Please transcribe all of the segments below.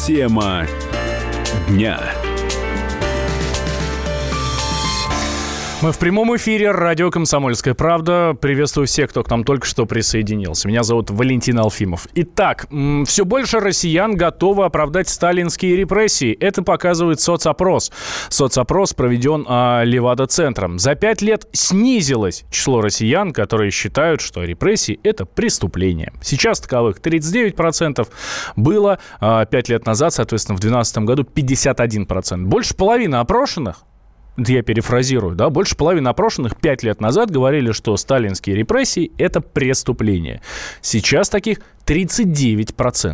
Тема дня. Мы в прямом эфире. Радио «Комсомольская правда». Приветствую всех, кто к нам только что присоединился. Меня зовут Валентин Алфимов. Итак, все больше россиян готовы оправдать сталинские репрессии. Это показывает соцопрос. Соцопрос проведен Левада-центром. За 5 лет снизилось число россиян, которые считают, что репрессии – это преступление. Сейчас таковых 39%. Было 5 лет назад, соответственно, в 2012 году 51%. Больше половины опрошенных, я перефразирую, да, больше половины опрошенных 5 лет назад говорили, что сталинские репрессии – это преступление. Сейчас таких 39%.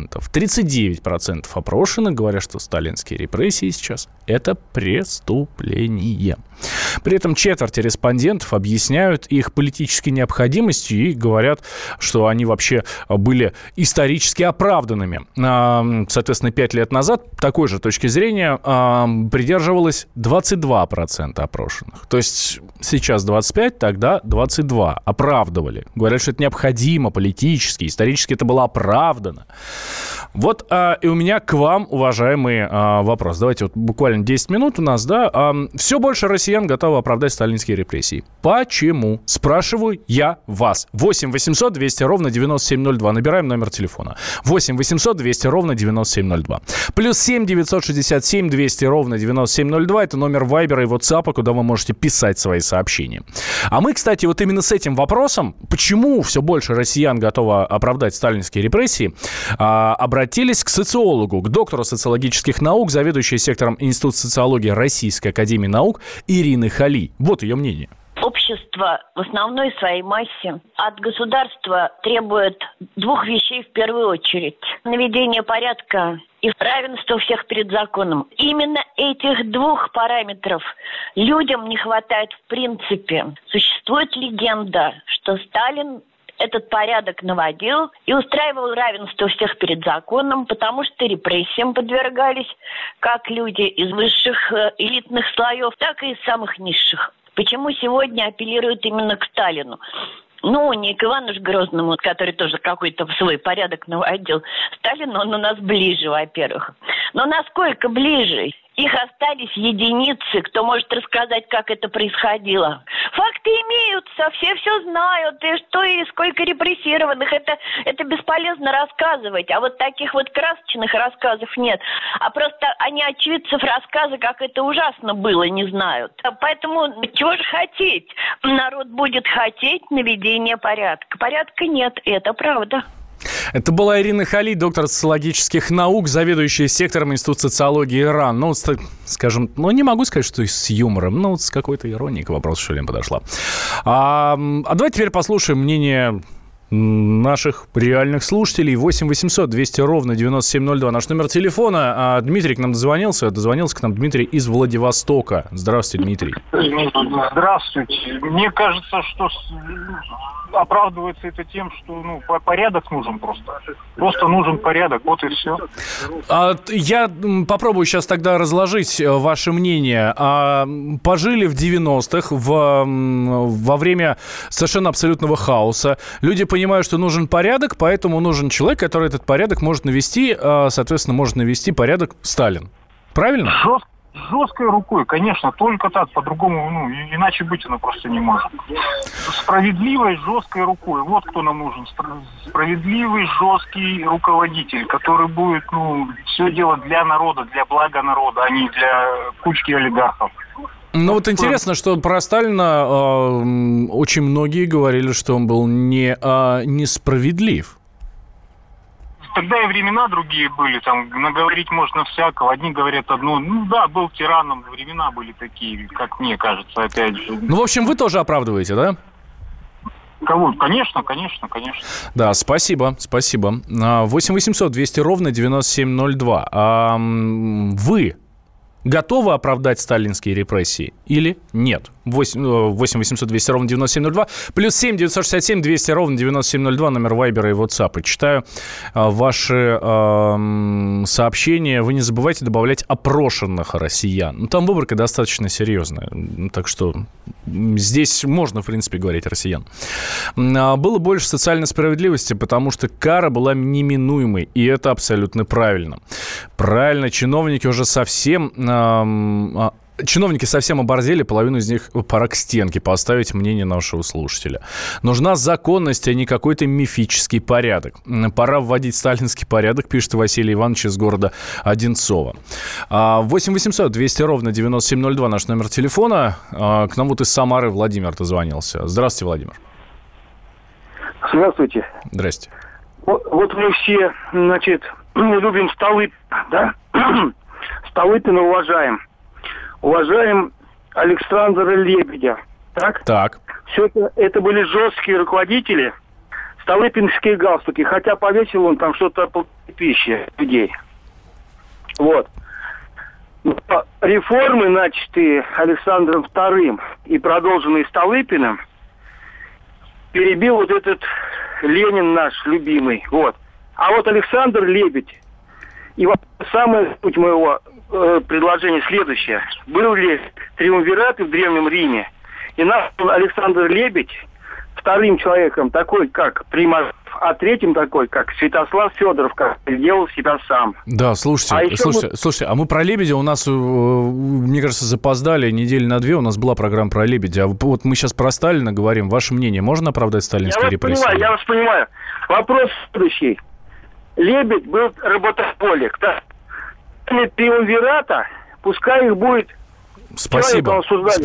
39% опрошенных говорят, что сталинские репрессии сейчас – это преступление. При этом четверть респондентов объясняют их политической необходимостью и говорят, что они вообще были исторически оправданными. Соответственно, 5 лет назад такой же точки зрения придерживалось 22% опрошенных. То есть сейчас 25, тогда 22 оправдывали. Говорят, что это необходимо политически, исторически это было оправдано. Вот и у меня к вам, уважаемый, вопрос. Давайте вот буквально 10 минут у нас, да. Все больше россиян готовы оправдать сталинские репрессии. Почему? Спрашиваю я вас. 8 800 200 ровно 9702. Набираем номер телефона. 8 800 200 ровно 9702. Плюс 7 967 200 ровно 9702. Это номер Вайбера и WhatsApp, куда вы можете писать свои сообщения. А мы, кстати, вот именно с этим вопросом, почему все больше россиян готовы оправдать сталинские репрессии, обратились к социологу, к доктору социологических наук, заведующей сектором Института социологии Российской академии наук Ирины Хали. Вот ее мнение. Общество в основной своей массе от государства требует двух вещей в первую очередь. Наведение порядка и равенство всех перед законом. Именно этих двух параметров людям не хватает в принципе. Существует легенда, что Сталин этот порядок наводил и устраивал равенство всех перед законом, потому что репрессиям подвергались как люди из высших элитных слоев, так и из самых низших. Почему сегодня апеллируют именно к Сталину? Ну, не к Ивану Грозному, который тоже какой-то свой порядок наводил. Сталин, он у нас ближе, во-первых. Но насколько ближе? Их остались единицы, кто может рассказать, как это происходило. Факты имеются, все знают, и что, и сколько репрессированных. Это бесполезно рассказывать. А вот таких вот красочных рассказов нет. А просто они очевидцев рассказа, как это ужасно было, не знают. Поэтому чего же хотеть? Народ будет хотеть наведения порядка. Порядка нет, это правда. Это была Ирина Хали, доктор социологических наук, заведующая сектором Института социологии ИРАН. Ну, скажем, не могу сказать, что с юмором, с какой-то иронией к вопросу, что ли, подошла. А давайте теперь послушаем мнение наших реальных слушателей. 8 800 200 ровно 9702. Наш номер телефона. Дмитрий к нам дозвонился к нам Дмитрий из Владивостока. Здравствуйте, Дмитрий. Здравствуйте. Мне кажется, что оправдывается это тем, что порядок нужен просто. Просто нужен порядок, вот и все. Я попробую сейчас тогда разложить ваше мнение. Пожили в 90-х во время совершенно абсолютного хаоса. Люди понимают, что нужен порядок, поэтому нужен человек, который этот порядок может навести, соответственно, может навести порядок Сталин. Правильно? Жесткой рукой, конечно, только так, по-другому, иначе быть оно просто не может. Справедливой, жесткой рукой. Вот кто нам нужен. Справедливый, жесткий руководитель, который будет, все делать для народа, для блага народа, а не для кучки олигархов. Вот интересно, что про Сталина очень многие говорили, что он был несправедлив. Тогда и времена другие были, там наговорить можно всякого. Одни говорят одно, был тираном, времена были такие, как мне кажется, опять же. В общем, вы тоже оправдываете, да? Кого? Конечно. Да, спасибо. 8 800 200 ровно 9702. Вы готовы оправдать сталинские репрессии или нет? 8 800 200 ровно 9702. Плюс 7 967 200 ровно 9702. Номер Вайбера и WhatsApp. И читаю ваши сообщения. Вы не забывайте добавлять опрошенных россиян. Ну, там выборка достаточно серьезная. Так что здесь можно, в принципе, говорить россиян. Было больше социальной справедливости, потому что кара была неминуемой. И это абсолютно правильно. Правильно, чиновники совсем оборзели, половину из них пора к стенке поставить, мнение нашего слушателя. Нужна законность, а не какой-то мифический порядок. Пора вводить сталинский порядок, пишет Василий Иванович из города Одинцово. 8 800 200 ровно 9702 наш номер телефона. К нам вот из Самары Владимир дозвонился. Здравствуйте, Владимир. Здравствуйте. Здрасте. Вот мы все, значит, любим Столыпина, да? Столыпина уважаем. Уважаем Александра Лебедя. Так? Так. Все это были жесткие руководители, столыпинские галстуки, хотя повесил он там что-то по пище людей. Вот. Но реформы, начатые Александром II и продолженные Столыпиным, перебил вот этот Ленин наш любимый. Вот. А вот Александр Лебедь, и самая суть моего предложение следующее. Был ли триумвират в Древнем Риме, и наш Александр Лебедь вторым человеком такой, как Примазов, а третьим такой, как Святослав Федоров, как делал себя сам. Да, слушайте, а мы про Лебедя у нас, мне кажется, запоздали недели на 2, у нас была программа про Лебедя. А вот мы сейчас про Сталина говорим. Ваше мнение, можно оправдать сталинские репрессии? Я вас понимаю. Вопрос следующий. Лебедь был работоголик, да? Триумвирата, пускай их будет... Спасибо.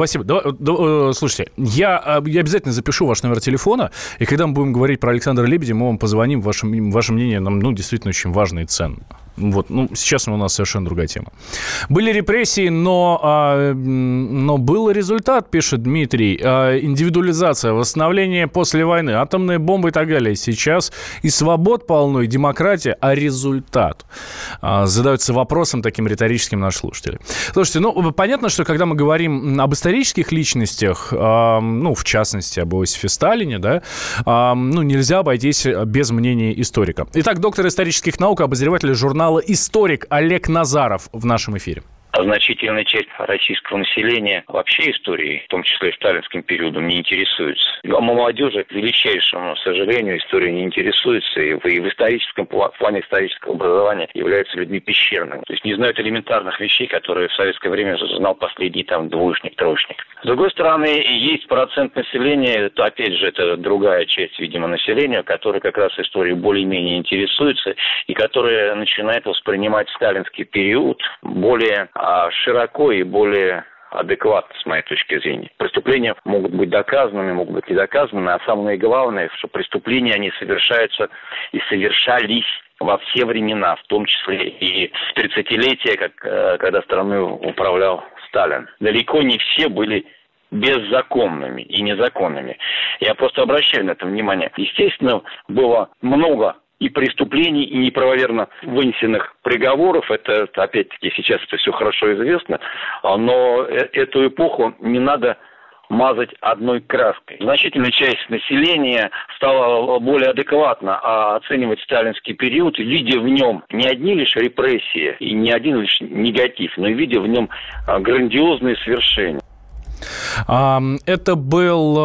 Слушайте, я обязательно запишу ваш номер телефона, и когда мы будем говорить про Александра Лебедя, мы вам позвоним. Ваше мнение нам, действительно очень важно и ценно. Вот, сейчас у нас совершенно другая тема. Были репрессии, но был результат, пишет Дмитрий. Индивидуализация, восстановление после войны, атомные бомбы и так далее. Сейчас и свобод полно, и демократия, а результат? Задаются вопросом таким риторическим наши слушатели. Слушайте, понятно, что когда мы говорим об исторических личностях, в частности, об Иосифе Сталине, да, нельзя обойтись без мнения историка. Итак, доктор исторических наук, обозреватель журнала «Историк» Олег Назаров в нашем эфире. Значительная часть российского населения вообще историей, в том числе и сталинским периодом, не интересуется. А молодежи, к величайшему сожалению, историей не интересуется. И в историческом плане исторического образования являются людьми пещерными. То есть не знают элементарных вещей, которые в советское время знал последний двоечник, троечник. С другой стороны, есть процент населения, это, опять же, это другая часть, видимо, населения, которая как раз историей более-менее интересуется и которая начинает воспринимать сталинский период более широко и более адекватно, с моей точки зрения. Преступления могут быть доказанными, могут быть недоказанными, а самое главное, что преступления, они совершаются и совершались во все времена, в том числе и в 30-летие, когда страной управлял Сталин. Далеко не все были беззаконными и незаконными. Я просто обращаю на это внимание. Естественно, было много и преступлений, и неправомерно вынесенных приговоров. Это, опять-таки, сейчас это все хорошо известно. Но эту эпоху не надо мазать одной краской. Значительная часть населения стала более адекватно оценивать сталинский период, видя в нем не одни лишь репрессии и не один лишь негатив, но и видя в нем грандиозные свершения. Это был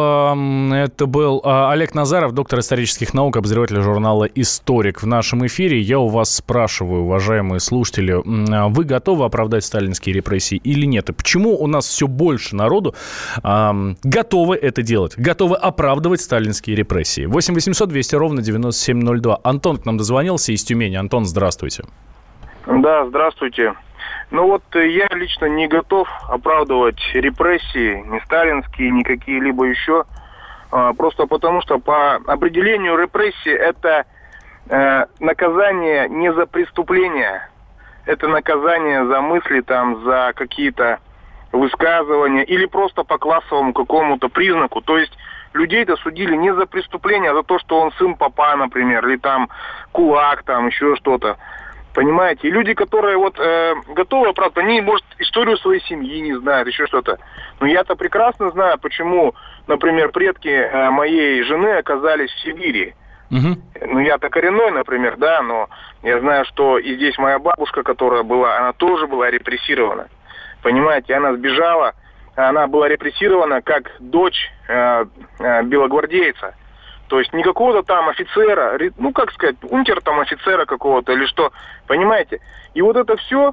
Олег Назаров, доктор исторических наук, обозреватель журнала «Историк» в нашем эфире. Я у вас спрашиваю, уважаемые слушатели, вы готовы оправдать сталинские репрессии или нет? И почему у нас все больше народу готовы это делать, готовы оправдывать сталинские репрессии? 8 800 200 ровно 9702. Антон к нам дозвонился из Тюмени. Антон, здравствуйте. Да, здравствуйте. Я лично не готов оправдывать репрессии, ни сталинские, ни какие-либо еще, просто потому что по определению репрессии это наказание не за преступления, это наказание за мысли, за какие-то высказывания или просто по классовому какому-то признаку. То есть людей-то судили не за преступления, а за то, что он сын попа, например, или кулак, еще что-то. Понимаете? И люди, которые вот готовы, правда, они, может, историю своей семьи не знают, еще что-то. Но я-то прекрасно знаю, почему, например, предки моей жены оказались в Сибири. Ну, я-то коренной, например, да, но я знаю, что и здесь моя бабушка, которая была, она тоже была репрессирована. Понимаете, она сбежала, она была репрессирована как дочь белогвардейца. То есть не какого-то там офицера, ну, как сказать, унтер там офицера какого-то или что, понимаете? И вот это все,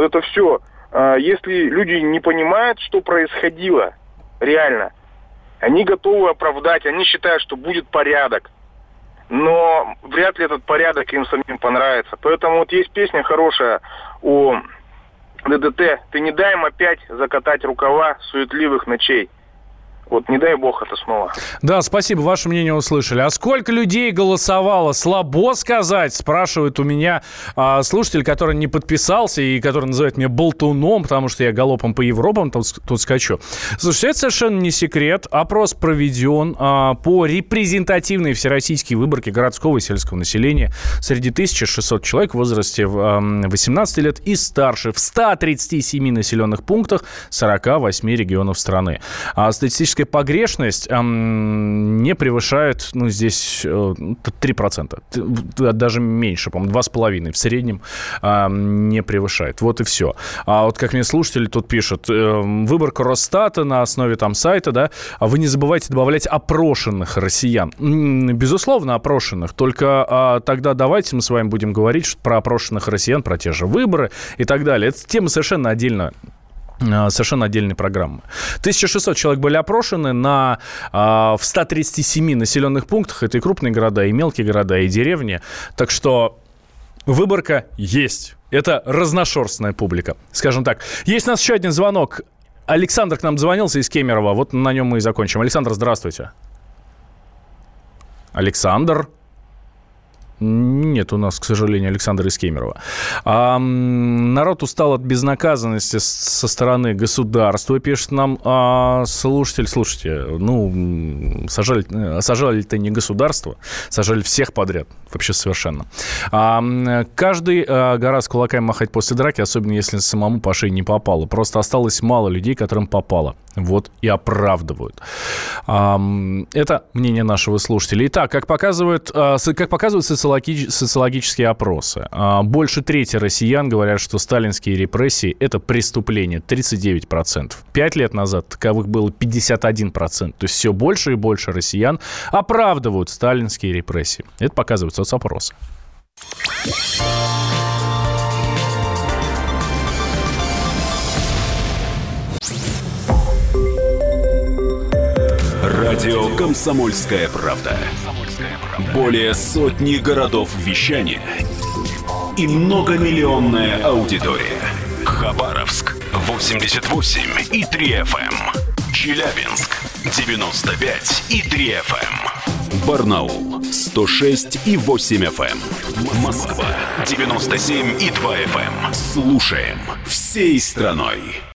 если люди не понимают, что происходило реально, они готовы оправдать, они считают, что будет порядок. Но вряд ли этот порядок им самим понравится. Поэтому вот есть песня хорошая у ДДТ «Ты не дай им опять закатать рукава суетливых ночей». Вот не дай бог это снова. Да, спасибо, ваше мнение услышали. А сколько людей голосовало? Слабо сказать, спрашивает у меня слушатель, который не подписался и который называет меня болтуном, потому что я галопом по Европам тут скачу. Слушайте, это совершенно не секрет. Опрос проведен по репрезентативной всероссийской выборке городского и сельского населения среди 1600 человек в возрасте 18 лет и старше в 137 населенных пунктах 48 регионов страны. Статистическая погрешность не превышает, ну, здесь 3%. Даже меньше, по-моему, 2,5% в среднем не превышает. Вот и все. А вот как мне слушатели тут пишут, выборка Росстата на основе там сайта, да, а вы не забывайте добавлять опрошенных россиян. Безусловно, опрошенных. Только тогда давайте мы с вами будем говорить про опрошенных россиян, про те же выборы и так далее. Это тема совершенно отдельная. Совершенно отдельной программы. 1600 человек были опрошены в 137 населенных пунктах. Это и крупные города, и мелкие города, и деревни. Так что выборка есть. Это разношерстная публика, скажем так. Есть у нас еще один звонок. Александр к нам звонился из Кемерово. Вот на нем мы и закончим. Александр, здравствуйте. Александр. Нет у нас, к сожалению, Александра из Кемерово. Народ устал от безнаказанности со стороны государства, пишет нам слушатель. Слушайте, ну, сажали-то не государство, сажали всех подряд, вообще совершенно. Каждый гораздо кулаками махать после драки, особенно если самому по шее не попало. Просто осталось мало людей, которым попало. Вот и оправдывают. Это мнение нашего слушателя. Итак, как показывают социологические опросы, больше трети россиян говорят, что сталинские репрессии – это преступление. 39%. 5 лет назад таковых было 51%. То есть все больше и больше россиян оправдывают сталинские репрессии. Это показывают соцопросы. Радио «Комсомольская правда». Более сотни городов вещания и многомиллионная аудитория. Хабаровск 88,3 FM. Челябинск 95,3 FM. Барнаул 106,8 FM. Москва 97,2 FM. Слушаем всей страной.